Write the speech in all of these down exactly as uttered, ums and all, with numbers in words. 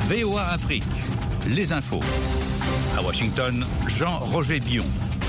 V O A Afrique, les infos. À Washington, Jean-Roger Dion.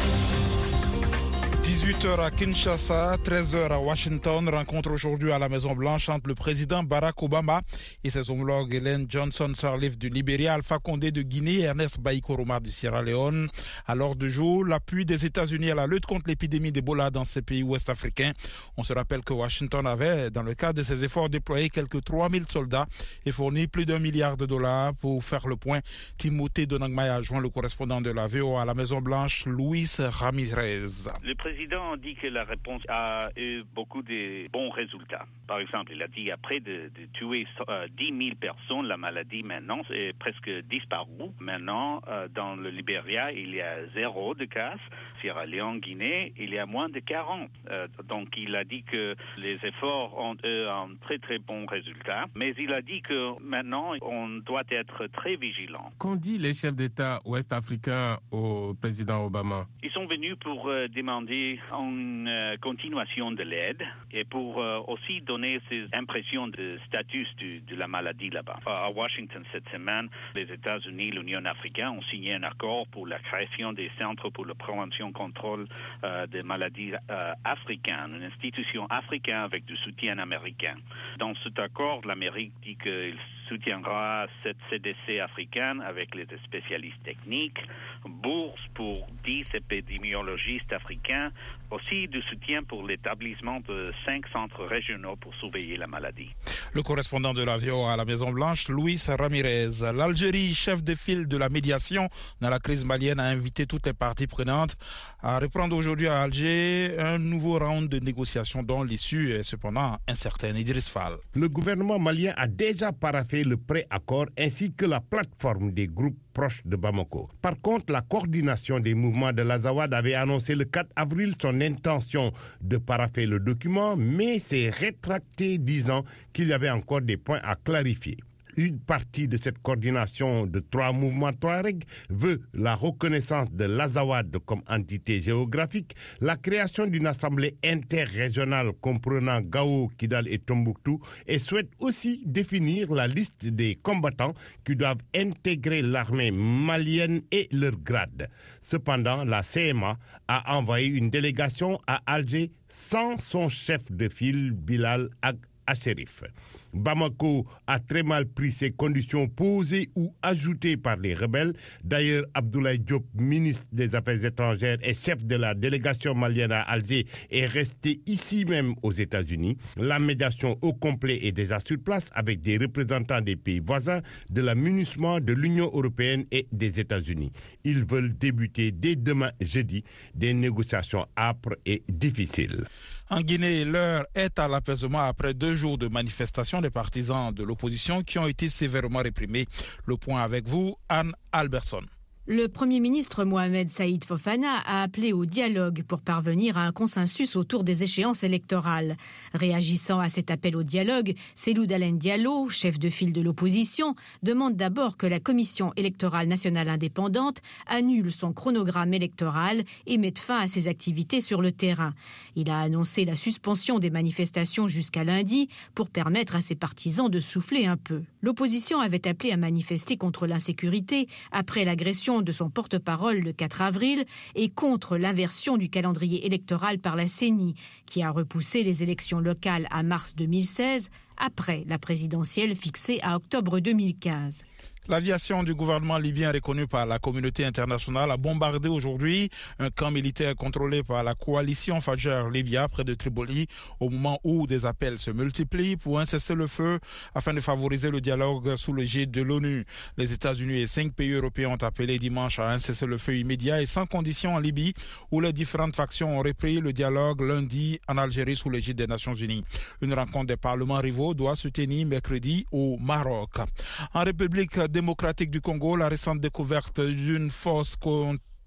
dix-huit heures à Kinshasa, treize heures à Washington. Rencontre aujourd'hui à la Maison-Blanche entre le président Barack Obama et ses homologues Ellen Johnson Sirleaf du Libéria, Alpha Condé de Guinée et Ernest Bai Koroma du Sierra Leone. À l'ordre du jour, l'appui des États-Unis à la lutte contre l'épidémie d'Ebola dans ces pays ouest-africains. On se rappelle que Washington avait, dans le cadre de ses efforts, déployé quelques trois mille soldats et fourni plus d'un milliard de dollars pour faire le point. Timothée Donangmai a joint le correspondant de la V O A à la Maison-Blanche, Luis Ramirez. Le président Le président dit que la réponse a eu beaucoup de bons résultats. Par exemple, il a dit après de, de tuer euh, dix mille personnes, la maladie maintenant est presque disparue. Maintenant, euh, dans le Libéria, il y a zéro de cas. Sierra Leone, Guinée, il y a moins de quarante. Euh, donc, il a dit que les efforts ont eu un très très bon résultat. Mais il a dit que maintenant, on doit être très vigilant. Qu'ont dit les chefs d'État ouest-africains au président Obama? Ils sont venus pour euh, demander une euh, continuation de l'aide et pour euh, aussi donner ces impressions de statut du, de la maladie là-bas. À Washington cette semaine, les États-Unis et l'Union africaine ont signé un accord pour la création des centres pour la prévention et contrôle euh, des maladies euh, africaines, une institution africaine avec du soutien américain. Dans cet accord, l'Amérique dit qu'il soutiendra cette C D C africaine avec les spécialistes techniques, bourse pour dix épidémiologistes africains, aussi du soutien pour l'établissement de cinq centres régionaux pour surveiller la maladie. Le correspondant de la V O A à la Maison-Blanche, Luis Ramirez. L'Algérie, chef de file de la médiation dans la crise malienne, a invité toutes les parties prenantes à reprendre aujourd'hui à Alger un nouveau round de négociations dont l'issue est cependant incertaine. Idriss Fall. Le gouvernement malien a déjà paraphé le pré-accord ainsi que la plateforme des groupes proches de Bamako. Par contre, la coordination des mouvements de l'Azawad avait annoncé le quatre avril son intention de parapher le document, mais s'est rétracté disant qu'il y avait encore des points à clarifier. Une partie de cette coordination de trois mouvements Touareg veut la reconnaissance de l'Azawad comme entité géographique, la création d'une assemblée interrégionale comprenant Gao, Kidal et Tombouctou et souhaite aussi définir la liste des combattants qui doivent intégrer l'armée malienne et leur grade. Cependant, la C M A a envoyé une délégation à Alger sans son chef de file Bilal Ag Acherif. Bamako a très mal pris ces conditions posées ou ajoutées par les rebelles. D'ailleurs, Abdoulaye Diop, ministre des Affaires étrangères et chef de la délégation malienne à Alger, est resté ici même aux États-Unis. La médiation au complet est déjà sur place avec des représentants des pays voisins, de la MINUSMA, de l'Union européenne et des États-Unis. Ils veulent débuter dès demain jeudi des négociations âpres et difficiles. En Guinée, l'heure est à l'apaisement après deux jours de manifestations des partisans de l'opposition qui ont été sévèrement réprimés. Le point avec vous, Anne Albertson. Le Premier ministre Mohamed Saïd Fofana a appelé au dialogue pour parvenir à un consensus autour des échéances électorales. Réagissant à cet appel au dialogue, Cellou Dalein Diallo, chef de file de l'opposition, demande d'abord que la Commission électorale nationale indépendante annule son chronogramme électoral et mette fin à ses activités sur le terrain. Il a annoncé la suspension des manifestations jusqu'à lundi pour permettre à ses partisans de souffler un peu. L'opposition avait appelé à manifester contre l'insécurité après l'agression de son porte-parole le quatre avril et contre l'inversion du calendrier électoral par la C E N I, qui a repoussé les élections locales à mars deux mille seize, après la présidentielle fixée à octobre deux mille quinze. L'aviation du gouvernement libyen reconnue par la communauté internationale a bombardé aujourd'hui un camp militaire contrôlé par la coalition Fajr Libya près de Tripoli au moment où des appels se multiplient pour un cessez-le-feu afin de favoriser le dialogue sous l'égide de l'ONU. Les États-Unis et cinq pays européens ont appelé dimanche à un cessez-le-feu immédiat et sans condition en Libye où les différentes factions ont repris le dialogue lundi en Algérie sous l'égide des Nations Unies. Une rencontre des parlements rivaux doit se tenir mercredi au Maroc. En République démocratique du Congo, la récente découverte d'une fosse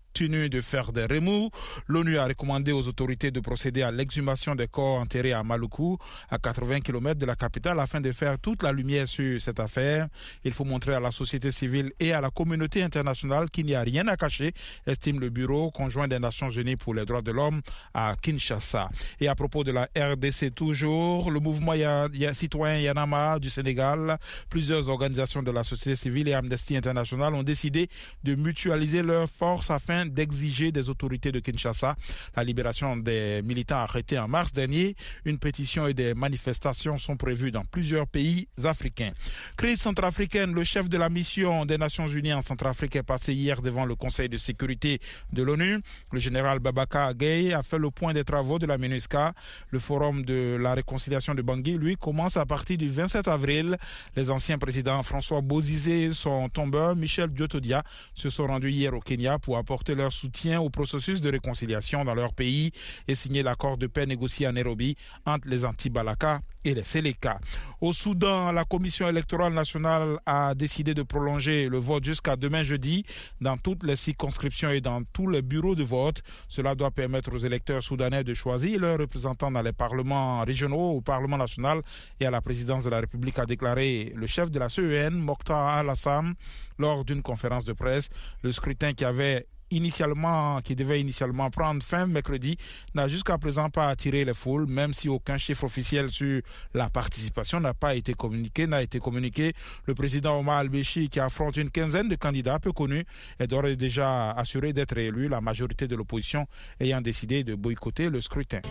continue de faire des remous. L'ONU a recommandé aux autorités de procéder à l'exhumation des corps enterrés à Maluku, à quatre-vingts kilomètres de la capitale, afin de faire toute la lumière sur cette affaire. Il faut montrer à la société civile et à la communauté internationale qu'il n'y a rien à cacher, estime le Bureau conjoint des Nations Unies pour les droits de l'homme à Kinshasa. Et à propos de la R D C toujours, le mouvement citoyen Y en a marre du Sénégal, plusieurs organisations de la société civile et Amnesty International ont décidé de mutualiser leurs forces afin d'exiger des autorités de Kinshasa la libération des militants arrêtés en mars dernier. Une pétition et des manifestations sont prévues dans plusieurs pays africains. Crise centrafricaine, le chef de la mission des Nations Unies en Centrafrique est passé hier devant le Conseil de sécurité de l'ONU. Le général Babaka Gueye a fait le point des travaux de la MINUSCA. Le forum de la réconciliation de Bangui, lui, commence à partir du vingt-sept avril. Les anciens présidents François Bozizé, son tombeur Michel Djotodia se sont rendus hier au Kenya pour apporter leur soutien au processus de réconciliation dans leur pays et signer l'accord de paix négocié à Nairobi entre les anti-Balaka et les Séléka. Au Soudan, la Commission électorale nationale a décidé de prolonger le vote jusqu'à demain jeudi dans toutes les circonscriptions et dans tous les bureaux de vote. Cela doit permettre aux électeurs soudanais de choisir leurs représentants dans les parlements régionaux, au Parlement national et à la présidence de la République, a déclaré le chef de la C E N, Mokhtar Al-Hassam, lors d'une conférence de presse. Le scrutin qui avait initialement, qui devait initialement prendre fin mercredi, n'a jusqu'à présent pas attiré les foules, même si aucun chiffre officiel sur la participation n'a pas été communiqué, n'a été communiqué. Le président Omar al-Béchi, qui affronte une quinzaine de candidats peu connus, est d'ores et déjà assuré d'être élu, la majorité de l'opposition ayant décidé de boycotter le scrutin.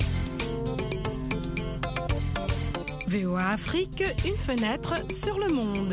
V O A Afrique, une fenêtre sur le monde.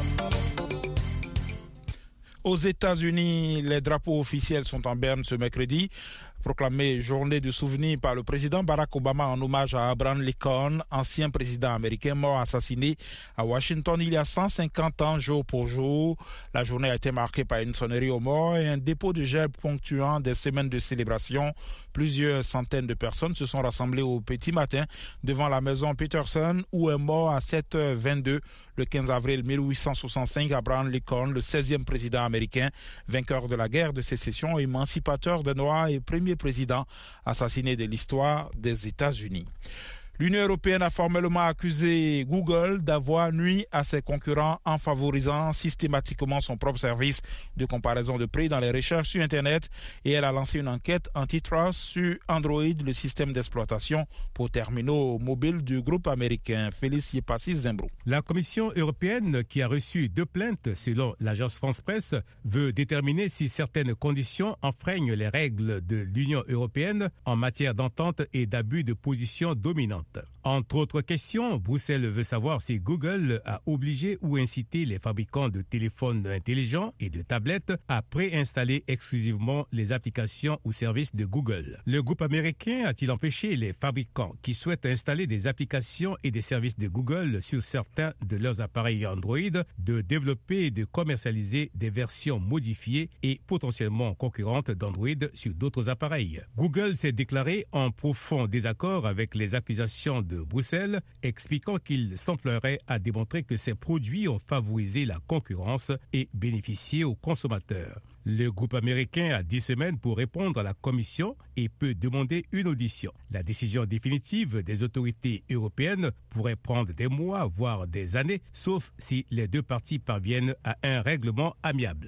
Aux États-Unis, les drapeaux officiels sont en berne ce mercredi. Proclamée journée de souvenir par le président Barack Obama en hommage à Abraham Lincoln, ancien président américain mort assassiné à Washington il y a cent cinquante ans jour pour jour. La journée a été marquée par une sonnerie aux morts et un dépôt de gerbes ponctuant des semaines de célébration. Plusieurs centaines de personnes se sont rassemblées au petit matin devant la maison Peterson où est mort à sept heures vingt-deux le quinze avril mille huit cent soixante-cinq Abraham Lincoln, le seizième président américain, vainqueur de la guerre de sécession, émancipateur des Noirs et premier président assassiné de l'histoire des États-Unis. L'Union européenne a formellement accusé Google d'avoir nui à ses concurrents en favorisant systématiquement son propre service de comparaison de prix dans les recherches sur Internet et elle a lancé une enquête antitrust sur Android, le système d'exploitation pour terminaux mobiles du groupe américain. Félix Yepassi-Zembro. La Commission européenne, qui a reçu deux plaintes selon l'agence France-Presse, veut déterminer si certaines conditions enfreignent les règles de l'Union européenne en matière d'entente et d'abus de position dominante. Entre autres questions, Bruxelles veut savoir si Google a obligé ou incité les fabricants de téléphones intelligents et de tablettes à préinstaller exclusivement les applications ou services de Google. Le groupe américain a-t-il empêché les fabricants qui souhaitent installer des applications et des services de Google sur certains de leurs appareils Android de développer et de commercialiser des versions modifiées et potentiellement concurrentes d'Android sur d'autres appareils? Google s'est déclaré en profond désaccord avec les accusations de Bruxelles, expliquant qu'il semblerait à démontrer que ces produits ont favorisé la concurrence et bénéficié aux consommateurs. Le groupe américain a dix semaines pour répondre à la Commission et peut demander une audition. La décision définitive des autorités européennes pourrait prendre des mois, voire des années, sauf si les deux parties parviennent à un règlement amiable.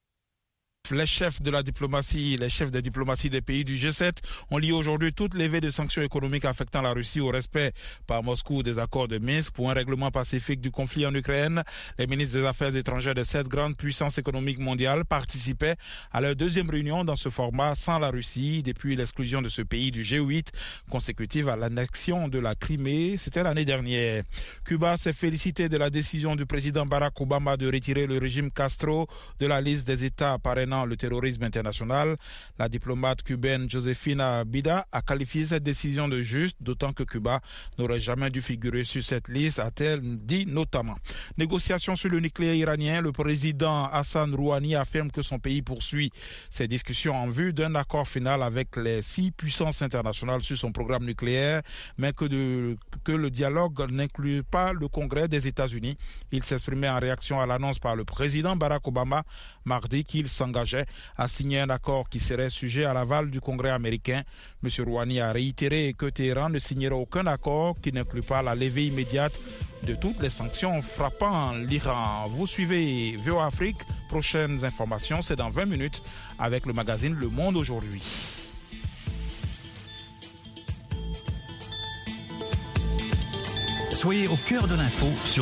Les chefs de la diplomatie, les chefs de diplomatie des pays du G sept ont lié aujourd'hui toute levée de sanctions économiques affectant la Russie au respect par Moscou des accords de Minsk pour un règlement pacifique du conflit en Ukraine. Les ministres des Affaires étrangères de sept grandes puissances économiques mondiales participaient à leur deuxième réunion dans ce format sans la Russie depuis l'exclusion de ce pays du G huit consécutive à l'annexion de la Crimée. C'était l'année dernière. Cuba s'est félicité de la décision du président Barack Obama de retirer le régime Castro de la liste des États parrainant le terrorisme international. La diplomate cubaine Josefina Bida a qualifié cette décision de juste, d'autant que Cuba n'aurait jamais dû figurer sur cette liste, a-t-elle dit notamment. Négociations sur le nucléaire iranien, le président Hassan Rouhani affirme que son pays poursuit ses discussions en vue d'un accord final avec les six puissances internationales sur son programme nucléaire, mais que, de, que le dialogue n'inclut pas le Congrès des États-Unis. Il s'exprimait en réaction à l'annonce par le président Barack Obama mardi qu'il s'engage engageait à signer un accord qui serait sujet à l'aval du Congrès américain. M. Rouhani a réitéré que Téhéran ne signerait aucun accord qui n'inclut pas la levée immédiate de toutes les sanctions frappant l'Iran. Vous suivez V O A Afrique. Prochaines informations, c'est dans vingt minutes avec le magazine Le Monde aujourd'hui. Soyez au cœur de l'info sur